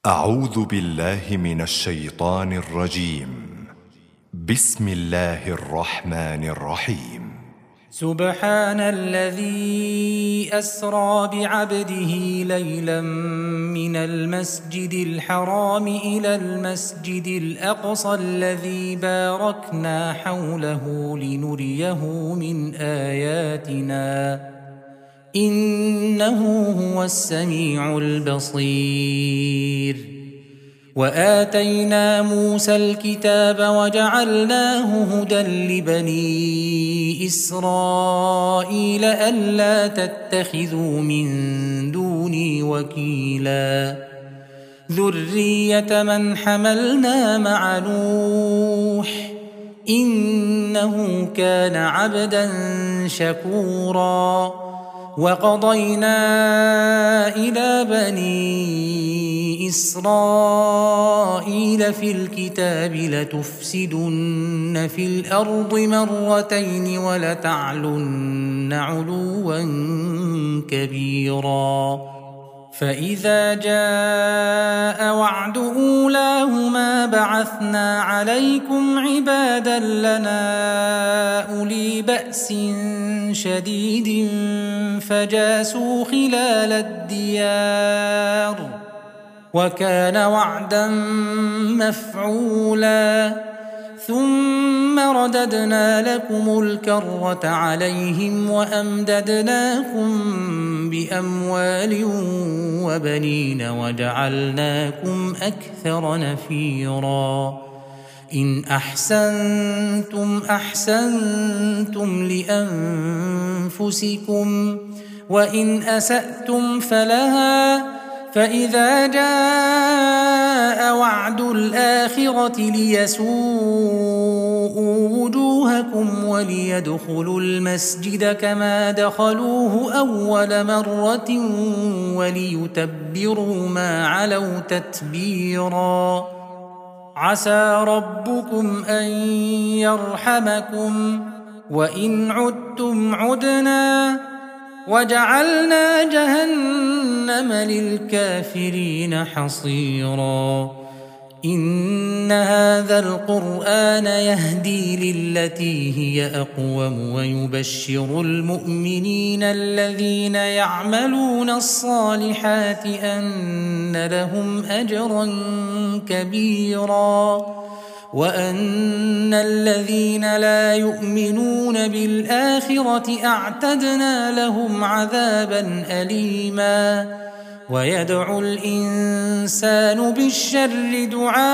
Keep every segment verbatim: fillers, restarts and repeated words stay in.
أعوذ بالله من الشيطان الرجيم. بسم الله الرحمن الرحيم. سبحان الذي أسرى بعبده ليلا من المسجد الحرام إلى المسجد الأقصى الذي باركنا حوله لنريه من آياتنا إنه هو السميع البصير. وآتينا موسى الكتاب وجعلناه هدى لبني إسرائيل ألا تتخذوا من دوني وكيلا ذرية من حملنا مع نوح إنه كان عبدا شكورا. وقضينا إلى بني إسرائيل في الكتاب لتفسدن في الأرض مرتين ولتعلن علوا كبيرا. فإذا جاء وعد أولاهما بعثنا عليكم عبادا لنا أولي بأس شديد فجاسوا خلال الديار وكان وعدا مفعولا. ثم رددنا لكم الكرة عليهم وأمددناكم بأموال وبنين وجعلناكم أكثر نفيرا. إن أحسنتم أحسنتم لأنفسكم وإن أسأتم فلها. فإذا جاء وعد الآخرة ليسوءوا وجوهكم وليدخلوا المسجد كما دخلوه أول مرة وليتبروا ما علوا تتبيرا. عسى ربكم أن يرحمكم وإن عدتم عدنا وجعلنا جهنم للكافرين حصيرا. إن هذا القرآن يهدي للتي هي أقوم ويبشر المؤمنين الذين يعملون الصالحات أن لهم أجرا كبيرا وأن الذين لا يؤمنون بالآخرة أعتدنا لهم عذابا أليما. ويدعو الإنسان بالشر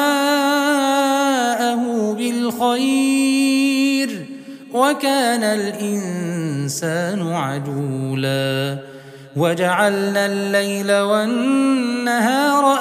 دعاءه بالخير وكان الإنسان عجولا. وجعلنا الليل والنهار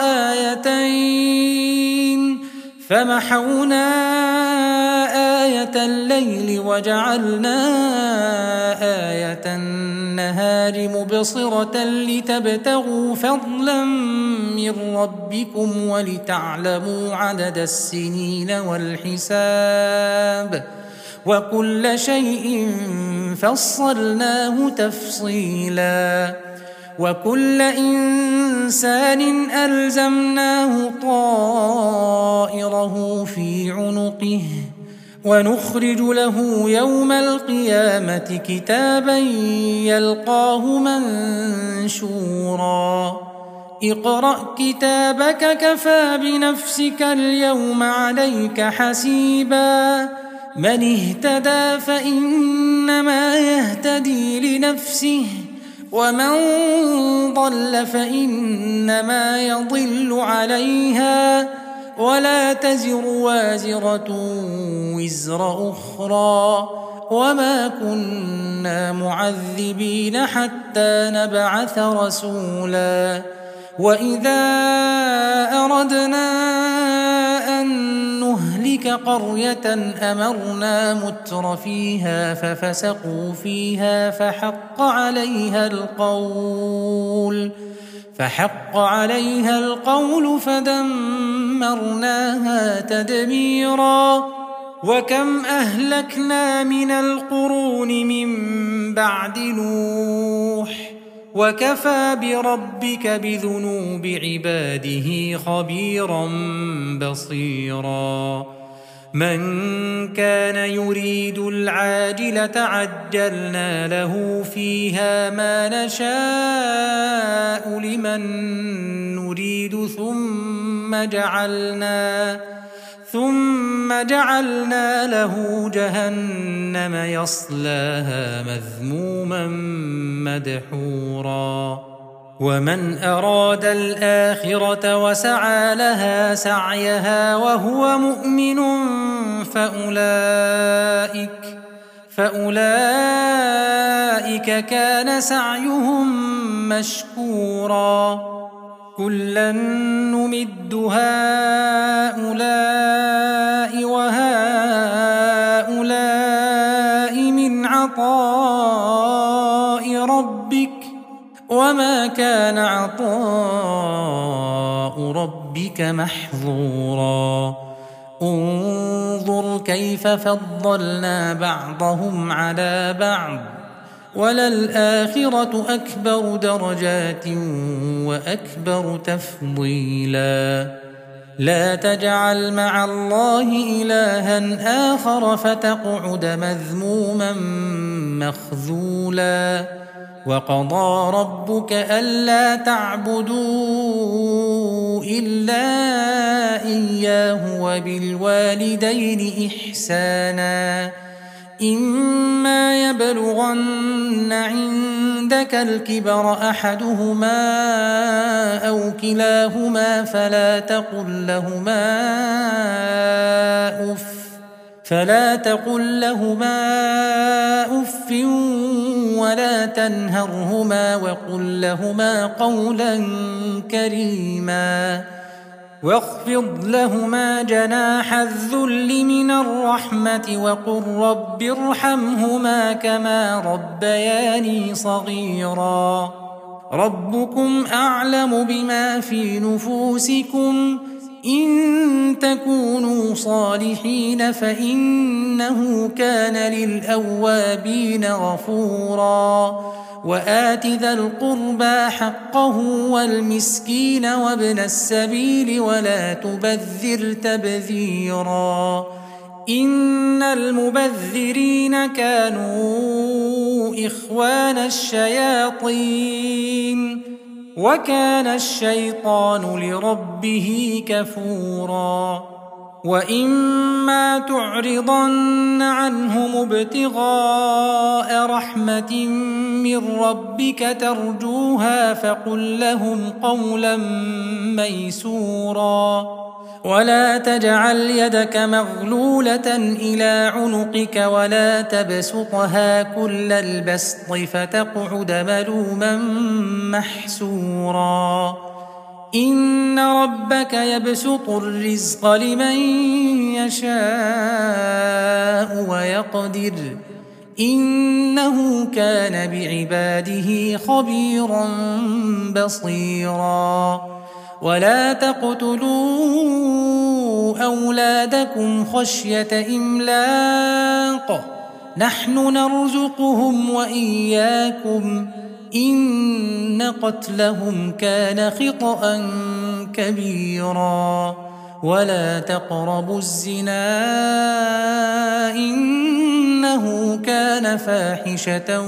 آيتين فمحونا آية الليل وجعلنا آية النهار مبصرة لتبتغوا فضلا من ربكم ولتعلموا عدد السنين والحساب وكل شيء فصلناه تفصيلا. وكل إنسان ألزمناه طائره في عنقه ونخرج له يوم القيامة كتابا يلقاه منشورا. اقرأ كتابك كفى بنفسك اليوم عليك حسيبا. من اهتدى فإنما يهتدي لنفسه ومن ضل فإنما يضل عليها ولا تزر وازرة وزر أخرى وما كنا معذبين حتى نبعث رسولا. وإذا أردنا أن نهلك قرية أمرنا متر فيها ففسقوا فيها فحق عليها القول فحق عليها القول فدمرناها تدميرا. وكم أهلكنا من القرون من بعد نوح وكفى بربك بذنوب عباده خبيرا بصيرا من كان يريد العاجلة عجلنا له فيها ما نشاء لمن نريد ثم جعلنا ثم جعلنا له جهنم يصلاها مذموما مدحورا ومن أراد الآخرة وسعى لها سعيها وهو مؤمن فأولئك فأولئك كان سعيهم مشكورا كلا نمد هؤلاء وهؤلاء من عطاء ربك وما كان عطاء ربك محظورا انظر كيف فضلنا بعضهم على بعض وللآخرة أكبر درجات وأكبر تفضيلا لا تجعل مع الله إلها آخر فتقعد مذموما مخذولا وقضى ربك ألا تعبدوا إلا إياه وبالوالدين إحسانا إما يبلغن عندك الكبر أحدهما أو كلاهما فلا تقل لهما أف فلا تقل لهما أف ولا تنهرهما وقل لهما قولا كريما واخفض لهما جناح الذل من الرحمة وقل رب ارحمهما كما ربياني صغيرا ربكم أعلم بما في نفوسكم إن تكونوا صالحين فإنه كان للأوابين غفورا وآت ذا القربى حقه والمسكين وابن السبيل ولا تبذر تبذيرا إن المبذرين كانوا إخوان الشياطين وكان الشيطان لربه كفورا وإما تعرضن عنهم ابتغاء رحمة من ربك ترجوها فقل لهم قولا ميسورا ولا تجعل يدك مغلولة إلى عنقك ولا تبسطها كل البسط فتقعد ملوما محسورا إن ربك يبسط الرزق لمن يشاء ويقدر إنه كان بعباده خبيرا بصيرا ولا تقتلوا أولادكم خشية إملاق نحن نرزقهم وإياكم إن قتلهم كان خطأ كبيرا ولا تقربوا الزنا إنه كان فاحشة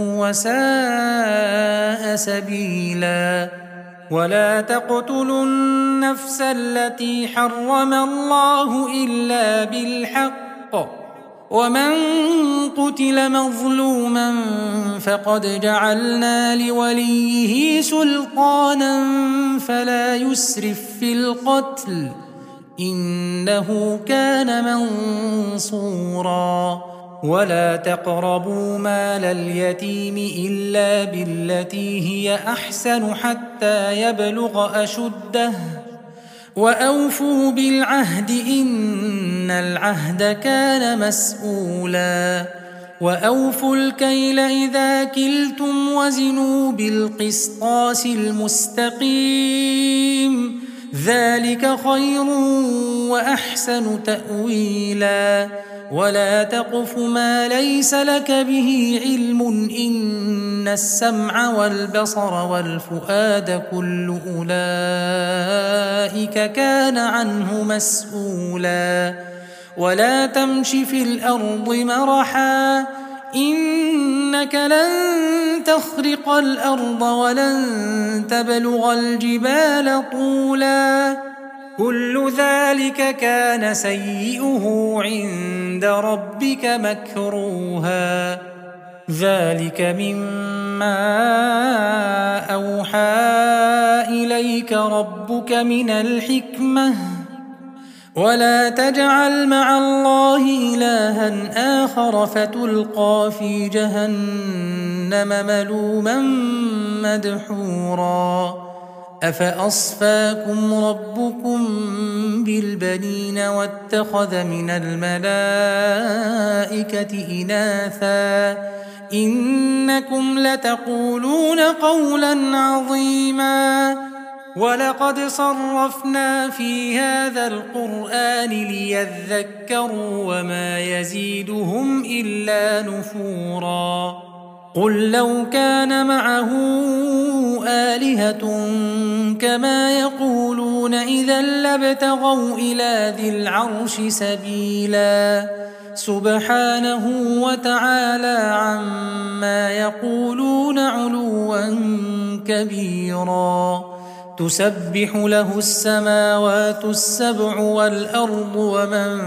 وساء سبيلا ولا تقتلوا النفس التي حرم الله إلا بالحق ومن قتل مظلوما فقد جعلنا لوليه سلطانا فلا يسرف في القتل إنه كان منصورا ولا تقربوا مال اليتيم إلا بالتي هي أحسن حتى يبلغ أشده وأوفوا بالعهد إن العهد كان مسؤولا وأوفوا الكيل إذا كلتم وزنوا بالقسطاس المستقيم ذلك خير وأحسن تأويلا ولا تقف ما ليس لك به علم إن السمع والبصر والفؤاد كل أولئك كان عنه مسؤولا ولا تمش في الأرض مرحا إنك لن تخرق الأرض ولن تبلغ الجبال طولا كل ذلك كان سيئه عند ربك مكروها ذلك مما أوحى إليك ربك من الحكمة ولا تجعل مع الله إلها آخر فتلقى في جهنم ملوما مدحورا أفأصفاكم ربكم بالبنين واتخذ من الملائكة إناثا إنكم لتقولون قولا عظيما ولقد صرفنا في هذا القرآن ليذكروا وما يزيدهم إلا نفورا قل لو كان معه آلهة كما يقولون إذا لابتغوا إلى ذي العرش سبيلا سبحانه وتعالى عما يقولون علوا كبيرا تسبح له السماوات السبع والأرض ومن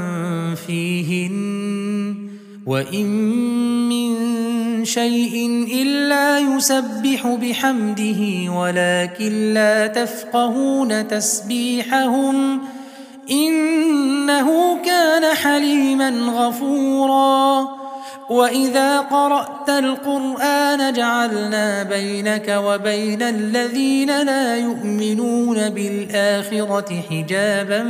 فيهن وإن من شيء إلا يسبح بحمده ولكن لا تفقهون تسبيحهم إنه كان حليما غفورا وإذا قرأت القرآن جعلنا بينك وبين الذين لا يؤمنون بالآخرة حجابا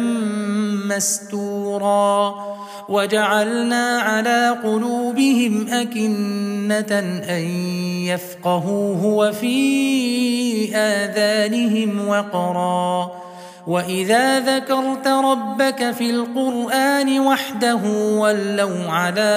مستورا وجعلنا على قلوبهم أكنة أن يفقهوه وفي آذانهم وقرا وإذا ذكرت ربك في القرآن وحده ولوا على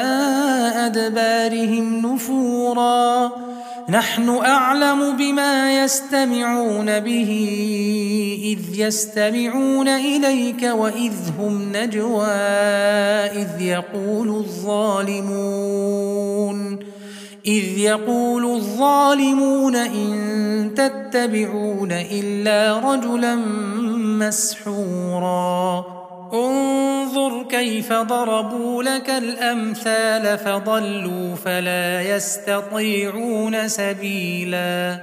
أدبارهم نفورا نحن أعلم بما يستمعون به إذ يستمعون إليك وإذ هم نجوى إذ يقول الظالمون إذ يقول الظالمون إن تتبعون إلا رجلا مسحورا انظر كيف ضربوا لك الأمثال فضلوا فلا يستطيعون سبيلا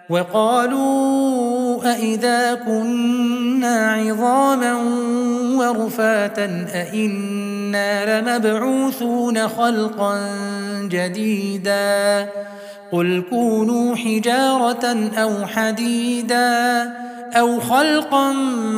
وقالوا أئذا كنا عظاما ورفاتا أئنا لمبعوثون خلقا جديدا قل كونوا حجارة أو حديدا أو خلقا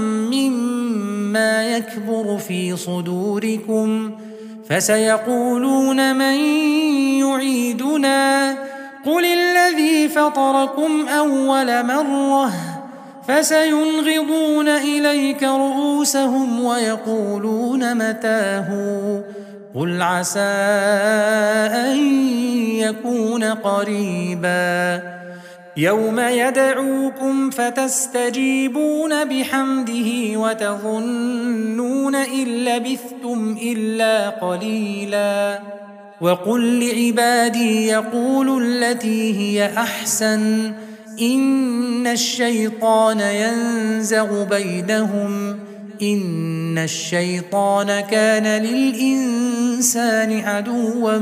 مما يكبر في صدوركم فسيقولون من يعيدنا قل الذي فطركم أول مرة فسينغضون إليك رؤوسهم ويقولون متاه قل عسى أن يكون قريبا يوم يدعوكم فتستجيبون بحمده وتظنون إن لبثتم إلا قليلا وقل لعبادي يقولوا التي هي أحسن إن الشيطان ينزغ بينهم إن الشيطان كان للإنسان عدوا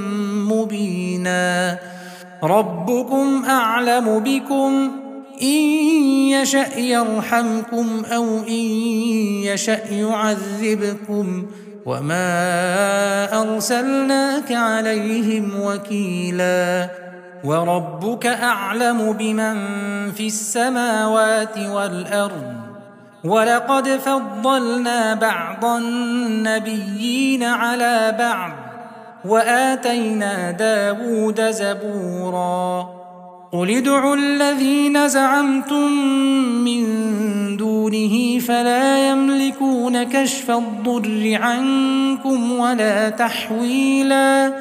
مبينا ربكم أعلم بكم إن يشأ يرحمكم أو إن يشأ يعذبكم وما أرسلناك عليهم وكيلا وربك أعلم بمن في السماوات والأرض ولقد فضلنا بعض النبيين على بعض وآتينا داود زبورا قل ادعوا الذين زعمتم من دونه فلا يملكون كشف الضر عنكم ولا تحويلا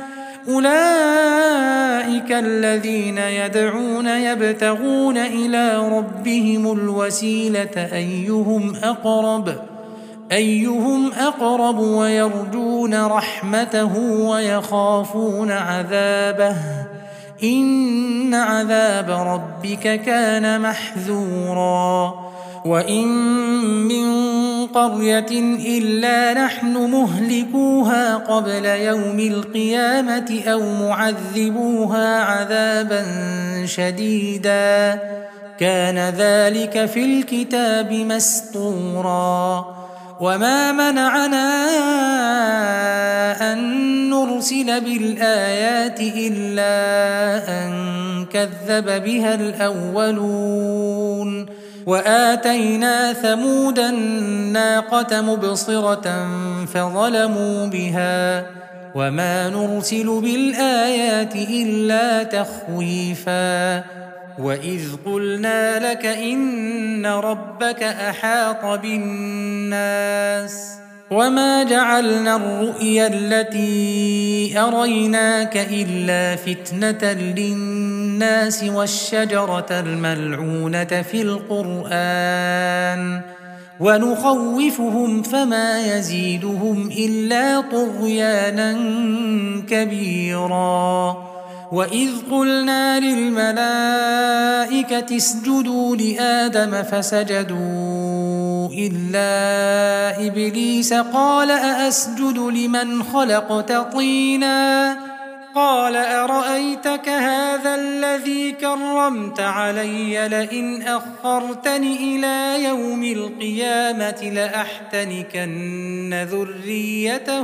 أولئك الذين يدعون يبتغون إلى ربهم الوسيلة أيهم أقرب أيهم أقرب ويرجون رحمته ويخافون عذابه إن عذاب ربك كان محذورا وإن من قرية إلا نحن مهلكوها قبل يوم القيامة أو معذبوها عذابا شديدا كان ذلك في الكتاب مسطورا وما منعنا أن نرسل بالآيات إلا أن كذب بها الأولون وآتينا ثمود الناقة مبصرة فظلموا بها وما نرسل بالآيات إلا تخويفا وإذ قلنا لك إن ربك أحاط بالناس وما جعلنا الرؤيا التي أريناك إلا فتنة للناس والشجرة الملعونة في القرآن ونخوفهم فما يزيدهم إلا طغيانا كبيرا وإذ قلنا للملائكة اسجدوا لآدم فسجدوا إلا إبليس قال أأسجد لمن خلقت طينا قال أرأيتك هذا الذي كرمت علي لئن أخرتني إلى يوم القيامة لأحتنكن ذريته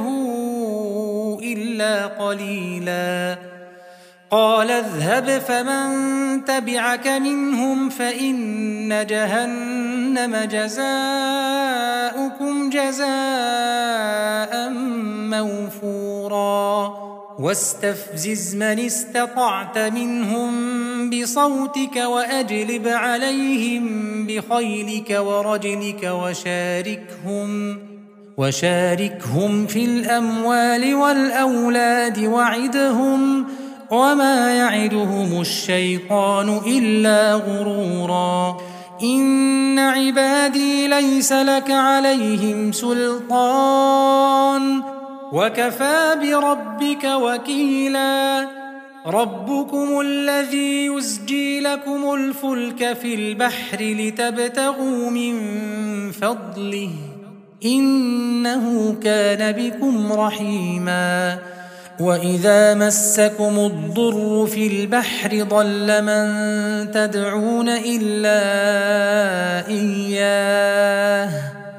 إلا قليلا قال اذهب فمن تبعك منهم فإن جهنم جزاؤكم جزاء موفورا واستفزز من استطعت منهم بصوتك وأجلب عليهم بخيلك ورجلك وشاركهم وشاركهم في الأموال والأولاد وعدهم وما يعدهم الشيطان إلا غرورا إن عبادي ليس لك عليهم سلطان وكفى بربك وكيلا ربكم الذي يزجي لكم الفلك في البحر لتبتغوا من فضله إنه كان بكم رحيما وإذا مسكم الضر في البحر ضل من تدعون إلا إياه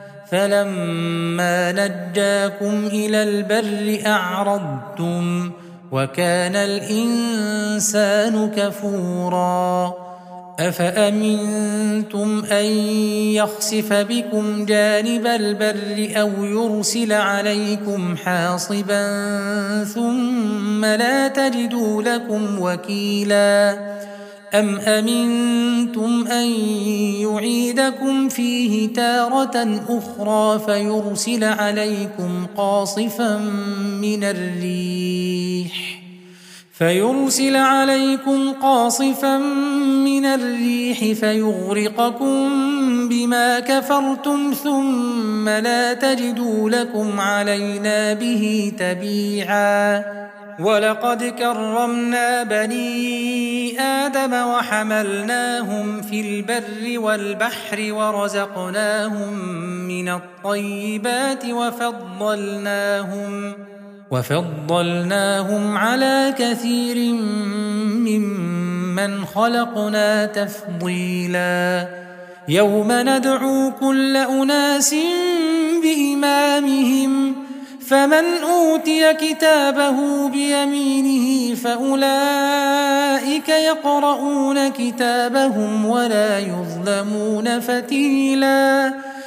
فلما نجاكم إلى البر أعرضتم وكان الإنسان كفورا أفأمنتم أن يخسف بكم جانب البر أو يرسل عليكم حاصبا ثم لا تجدوا لكم وكيلا أم أمنتم أن يعيدكم فيه تارة أخرى فيرسل عليكم قاصفا من الريح فيرسل عليكم قاصفا من الريح فيغرقكم بما كفرتم ثم لا تجدوا لكم علينا به تبيعا ولقد كرمنا بني آدم وحملناهم في البر والبحر ورزقناهم من الطيبات وفضلناهم وفضلناهم على كثير ممن خلقنا تفضيلا يوم ندعو كل أناس بإمامهم فمن أوتي كتابه بيمينه فأولئك يقرؤون كتابهم ولا يظلمون فتيلا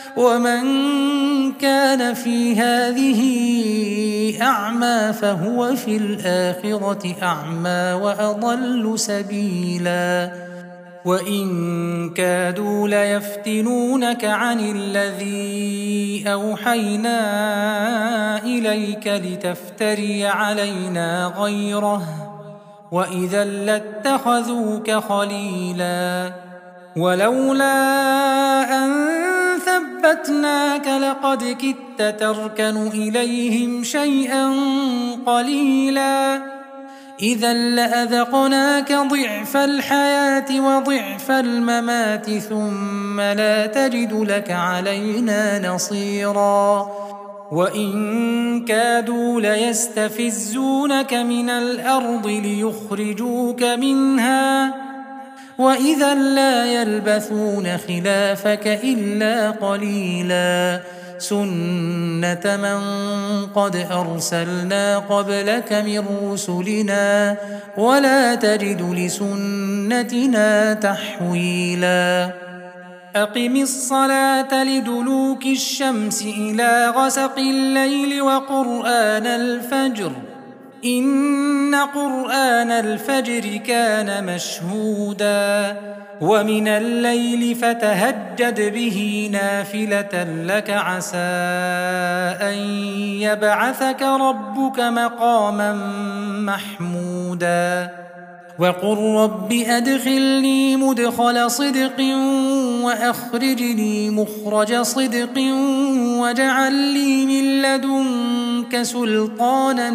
ومن كان في هذه أعمى فهو في الآخرة أعمى وأضل سبيلا وإن كادوا ليفتنونك عن الذي أوحينا إليك لتفتري علينا غيره وإذا لاتخذوك خليلا ولولا أن ثبتناك لقد كدت تركن إليهم شيئا قليلا إذا لأذقناك ضعف الحياة وضعف الممات ثم لا تجد لك علينا نصيرا وإن كادوا ليستفزونك من الأرض ليخرجوك منها وإذا لا يلبثون خلافك إلا قليلا سنة من قد أرسلنا قبلك من رسلنا ولا تجد لسنتنا تحويلا أقم الصلاة لدلوك الشمس إلى غسق الليل وقرآن الفجر إن قرآن الفجر كان مشهودا ومن الليل فتهجد به نافلة لك عسى أن يبعثك ربك مقاما محمودا وقل رب أدخلني مدخل صدق وأخرجني مخرج صدق واجعل لي من لدنك سلطانا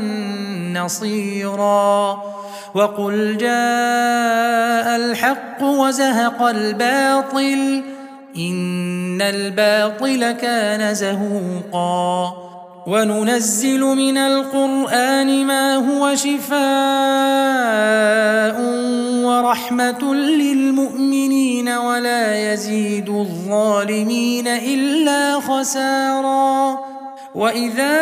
نصيرا وقل جاء الحق وزهق الباطل إن الباطل كان زهوقا وننزل من القرآن ما هو شفاء ورحمة للمؤمنين ولا يزيد الظالمين إلا خسارا وإذا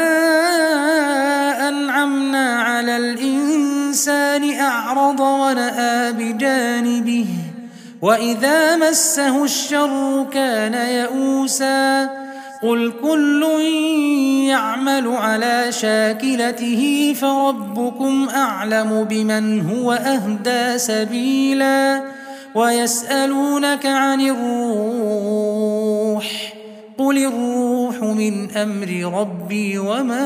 أنعمنا على الإنسان أعرض ونأى بجانبه وإذا مسه الشر كان يئوسا قل كل يعمل على شاكلته فربكم أعلم بمن هو أهدى سبيلا ويسألونك عن الروح قل الروح من أمر ربي وما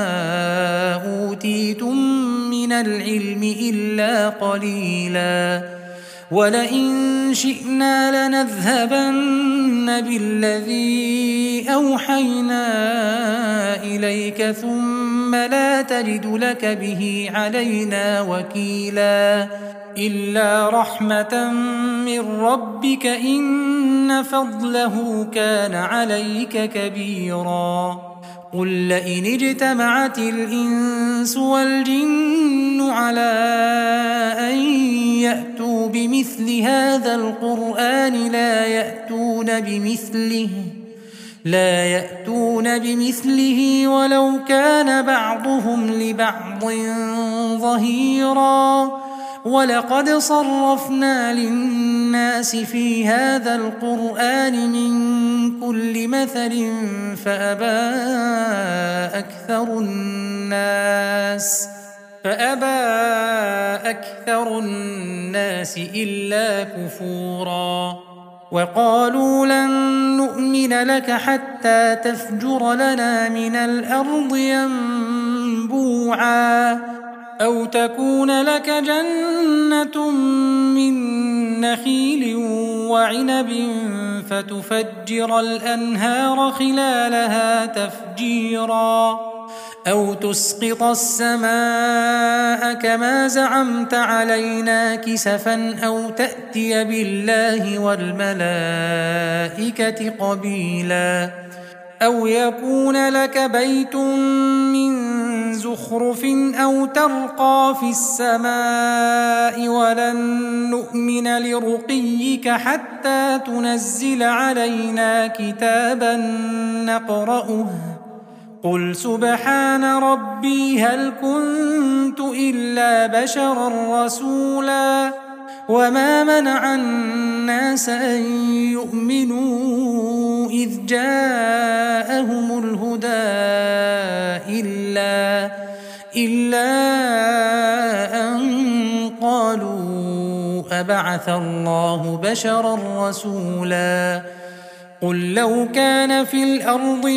أوتيتم من العلم إلا قليلا ولئن شئنا لنذهبن بالذي أوحينا إليك ثم لا تجد لك به علينا وكيلا إلا رحمة من ربك إن فضله كان عليك كبيرا قل لئن اجتمعت الإنس والجن على أن يأتوا بمثل هذا القرآن لا يأتون بمثله لا يأتون بمثله ولو كان بعضهم لبعض ظهيرا ولقد صرفنا للناس في هذا القرآن من كل مثل فأبى أكثر الناس فأبى أكثر الناس إلا كفورا وقالوا لن نؤمن لك حتى تفجر لنا من الأرض ينبوعا أو تكون لك جنة من نخيل وعنب فتفجر الأنهار خلالها تفجيرا أو تسقط السماء كما زعمت علينا كسفا أو تأتي بالله والملائكة قبيلا أو يكون لك بيت من زخرف أو ترقى في السماء ولن نؤمن لرقيك حتى تنزل علينا كتابا نقرأه قل سبحان ربي هل كنت إلا بشرا رسولا وما منع الناس أن يؤمنوا إذ جاءهم الهدى إلا, إلا أن قالوا أبعث الله بشرا رسولا قل لو كان في الأرض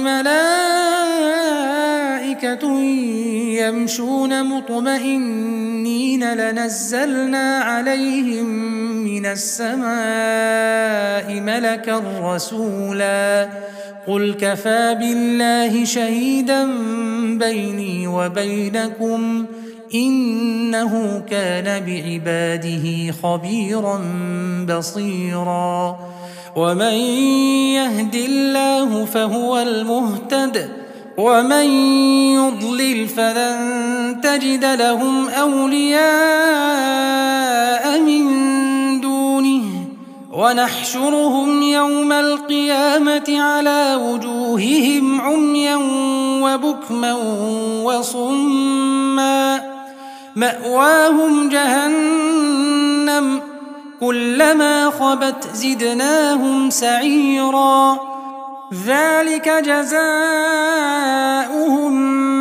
ملائكة يمشون مطمئنين لنزلنا عليهم من السماء ملكا رسولا قل كفى بالله شهيدا بيني وبينكم إنه كان بعباده خبيرا بصيرا ومن يهد الله فهو المهتد ومن يضلل فلن تجد لهم أولياء من دونه ونحشرهم يوم القيامة على وجوههم عميا وبكما وصما مأواهم جهنم كلما خبت زدناهم سعيرا ذلك جزاؤهم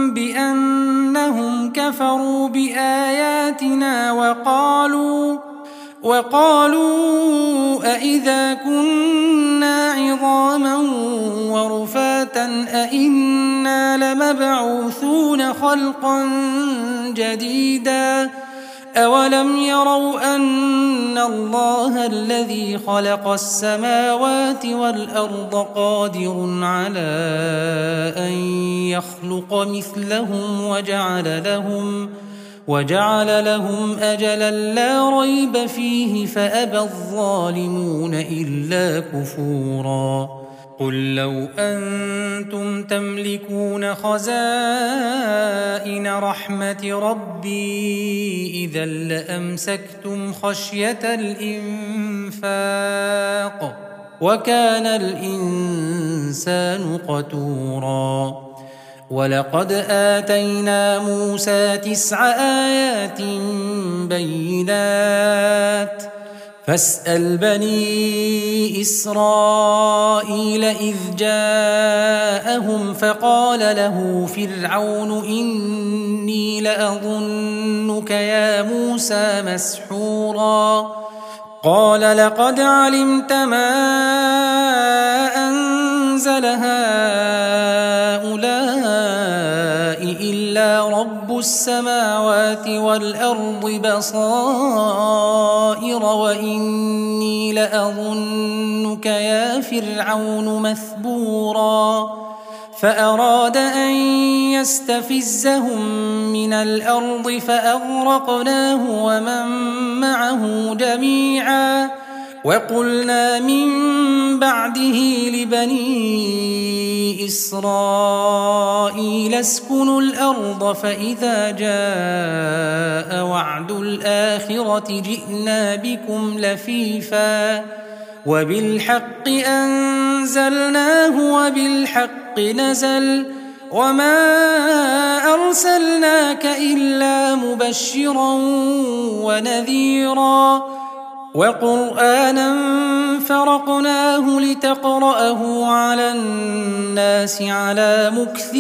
بأنهم كفروا بآياتنا وقالوا وقالوا أإذا كنا عظاما ورفاتا أإنا لمبعوثون خلقا جديدا أولم يروا أن الله الذي خلق السماوات والأرض قادر على أن يخلق مثلهم وجعل لهم وجعل لهم أجلا لا ريب فيه فأبى الظالمون إلا كفورا قل لو أنتم تملكون خزائن رحمة ربي إذا لأمسكتم خشية الإنفاق وكان الإنسان قتورا ولقد آتينا موسى تسع آيات بينات فاسأل بني إسرائيل إذ جاءهم فقال له فرعون إني لأظنك يا موسى مسحورا قال لقد علمت ما أنزل هؤلاء إلا رب السماوات والأرض بصائر وإني لأظنك يا فرعون مثبورا فأراد أن يستفزهم من الأرض فأغرقناه ومن معه جميعا وقلنا من بعده لبني إسرائيل اسكنوا الأرض فإذا جاء وعد الآخرة جئنا بكم لفيفا وبالحق أنزلناه وبالحق نزل وما أرسلناك إلا مبشرا ونذيرا وقرآنا فرقناه لتقرأه على الناس على مكث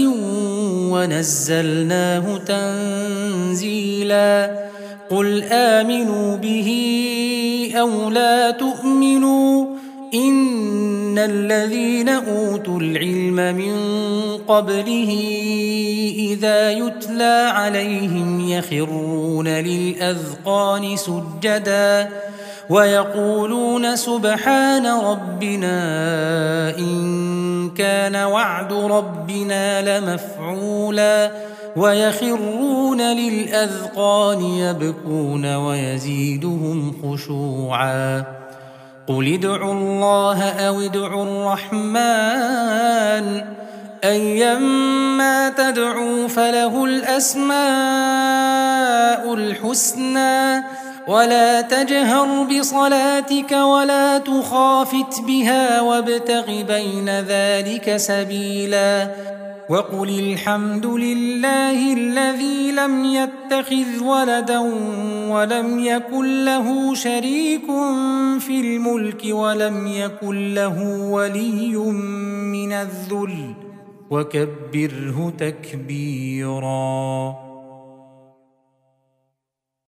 ونزلناه تنزيلا قل آمنوا به أو لا تؤمنوا إن الذين أوتوا العلم من قبله إذا يتلى عليهم يخرون للأذقان سجدا ويقولون سبحان ربنا إن كان وعد ربنا لمفعولا ويخرون للأذقان يبكون ويزيدهم خشوعا قل ادعوا الله أو ادعوا الرحمن أيما تدعوا فله الأسماء الحسنى ولا تجهر بصلاتك ولا تخافت بها وابتغ بين ذلك سبيلا وقل الحمد لله الذي لم يتخذ ولدا ولم يكن له شريك في الملك ولم يكن له ولي من الذل وكبره تكبيرا.